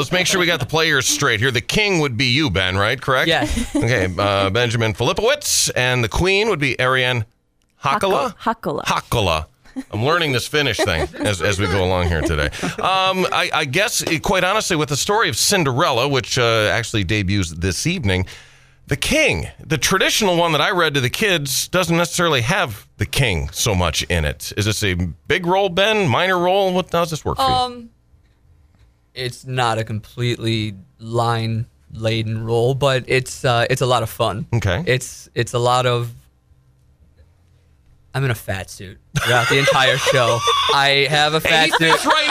let's make sure we got the players straight here. The king would be you, Ben, right? Correct? Yeah. Okay, Benjamin Filipowicz, and the queen would be Ariane Hakala? Hakala. I'm learning this Finnish thing as we go along here today. I guess, quite honestly, with the story of Cinderella, which actually debuts this evening, the king, the traditional one that I read to the kids, doesn't necessarily have the king so much in it. Is this a big role, Ben? Minor role? How does this work for you? It's not a completely line-laden role, but it's a lot of fun. Okay. It's a lot of... I'm in a fat suit throughout the entire show. I have a fat suit. It's right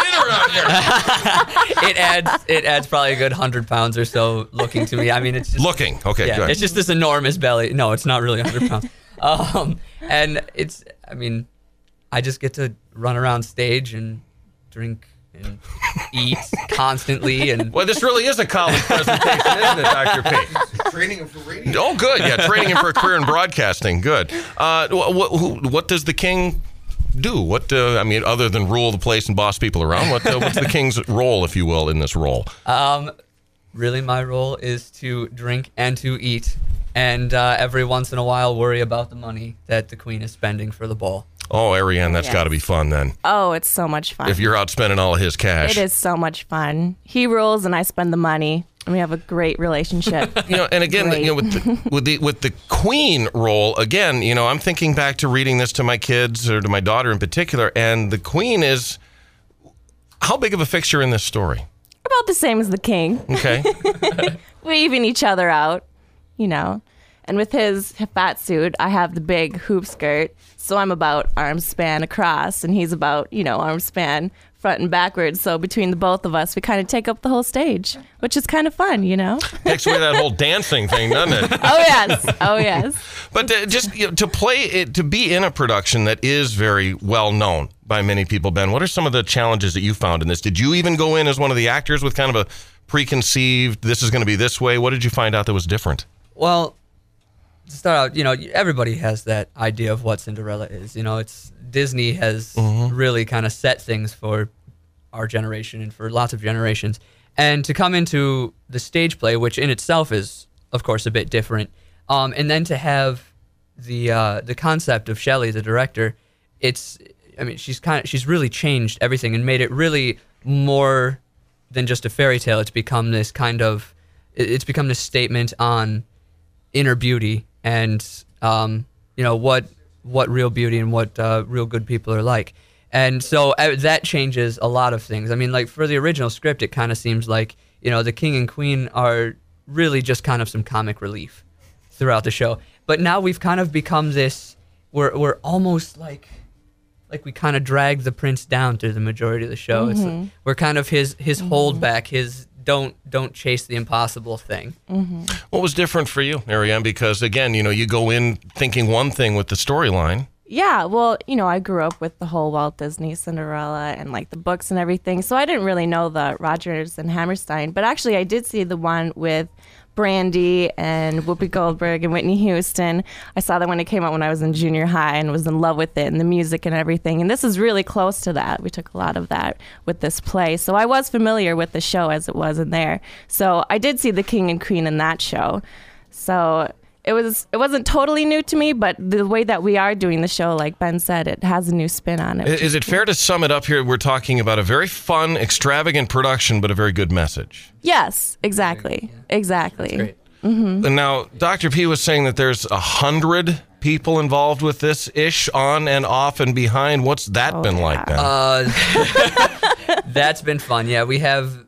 in around here. It adds probably a good 100 pounds or so looking to me. I mean, it's just... Looking. Okay, yeah, good. it's just this enormous belly. No, it's not really 100 pounds. And it's, I mean, I just get to run around stage and drink and eat constantly. And well, this really is a college presentation, isn't it, Dr. P? Training him for radio. Oh, good. Yeah, training him for a career in broadcasting. Good. What does the king do? What I mean, other than rule the place and boss people around, what's the king's role, if you will, in this role? Really, my role is to drink and to eat, and every once in a while worry about the money that the queen is spending for the ball. Oh, Ariane, that's got to be fun then. Oh, it's so much fun. If you're out spending all of his cash. It is so much fun. He rules and I spend the money. And we have a great relationship. And again, with the queen role, again, I'm thinking back to reading this to my kids or to my daughter in particular, and the queen is how big of a fixture in this story? About the same as the king. Okay. We even each other out, And with his fat suit, I have the big hoop skirt, so I'm about arm span across, and he's about, arm span front and backwards. So between the both of us, we kind of take up the whole stage, which is kind of fun, Takes away that whole dancing thing, doesn't it? Oh, yes. But just to play it, to be in a production that is very well known by many people, Ben, what are some of the challenges that you found in this? Did you even go in as one of the actors with kind of a preconceived, this is going to be this way? What did you find out that was different? Well, to start out, everybody has that idea of what Cinderella is. It's Disney has really kind of set things for our generation and for lots of generations. And to come into the stage play, which in itself is, of course, a bit different, and then to have the concept of Shelley, the director, she's really changed everything and made it really more than just a fairy tale. It's become this this statement on inner beauty and what real beauty and what real good people are like. And so that changes a lot of things. I mean, like for the original script, it kind of seems like, the king and queen are really just kind of some comic relief throughout the show. But now we've kind of become this, we're almost like we kind of drag the prince down through the majority of the show. It's like, we're kind of his holdback, his don't chase the impossible thing. What was different for you, Ariane? Because again, you go in thinking one thing with the storyline. Yeah, well, I grew up with the whole Walt Disney Cinderella and like the books and everything, so I didn't really know the Rodgers and Hammerstein, but actually I did see the one with Brandy and Whoopi Goldberg and Whitney Houston. I saw that when it came out when I was in junior high and was in love with it and the music and everything. And this is really close to that. We took a lot of that with this play. So I was familiar with the show as it was in there. So I did see the King and Queen in that show. So it wasn't totally new to me, but the way that we are doing the show, like Ben said, it has a new spin on it. Is it fair to sum it up here? We're talking about a very fun, extravagant production, but a very good message. Yes, exactly. Exactly. That's great. And now, Dr. P was saying that there's 100 people involved with this ish, on and off and behind. What's that been like then? That's been fun. Yeah, we have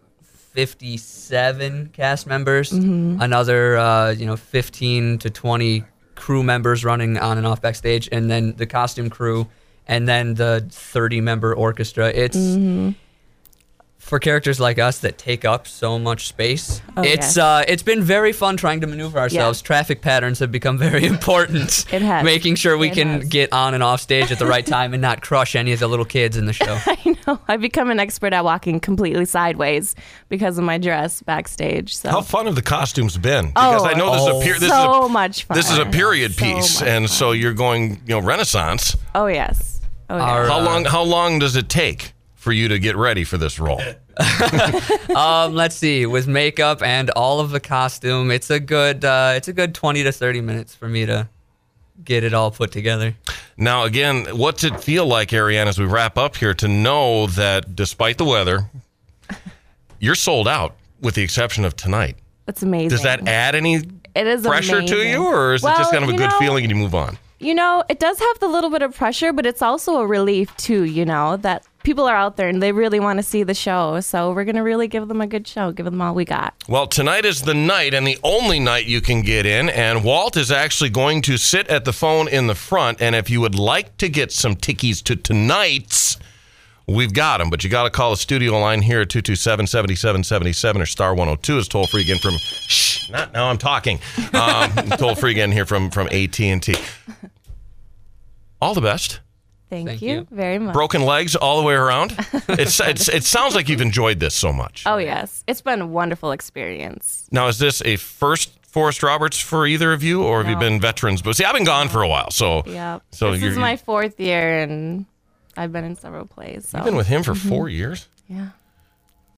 57 cast members, another 15 to 20 crew members running on and off backstage, and then the costume crew, and then the 30-member orchestra. It's for characters like us that take up so much space. It's been very fun trying to maneuver ourselves. Yeah. Traffic patterns have become very important. It has. Making sure we can get on and off stage at the right time and not crush any of the little kids in the show. I know. I've become an expert at walking completely sideways because of my dress backstage. So. How fun have the costumes been? Because I know much fun. This is a period piece, and so you're going, Renaissance. Oh yes. How long does it take for you to get ready for this role? Let's see. With makeup and all of the costume, it's a good 20 to 30 minutes for me to get it all put together. Now, again, what's it feel like, Ariane, as we wrap up here, to know that despite the weather, you're sold out with the exception of tonight? That's amazing. Does that add any It is pressure amazing. to you, or is it just kind of a good feeling and you move on? You know, it does have the little bit of pressure, but it's also a relief too, you know, that people are out there and they really want to see the show. So we're going to really give them a good show, give them all we got. Well, tonight is the night and the only night you can get in, and Walt is actually going to sit at the phone in the front, and if you would like to get some tickies to tonight's, we've got them, but you got to call the studio line here at 227-7777 or star 102 is toll free again from, not now I'm talking, toll free again here from AT&T. All the best. Thank you very much. Broken legs all the way around. It sounds like you've enjoyed this so much. Oh, yes. It's been a wonderful experience. Now, is this a first Forrest Roberts for either of you, or have you been veterans? But see, I've been gone for a while, so yeah. So this is my 4th year, and I've been in several plays. So. You've been with him for 4 years? Yeah.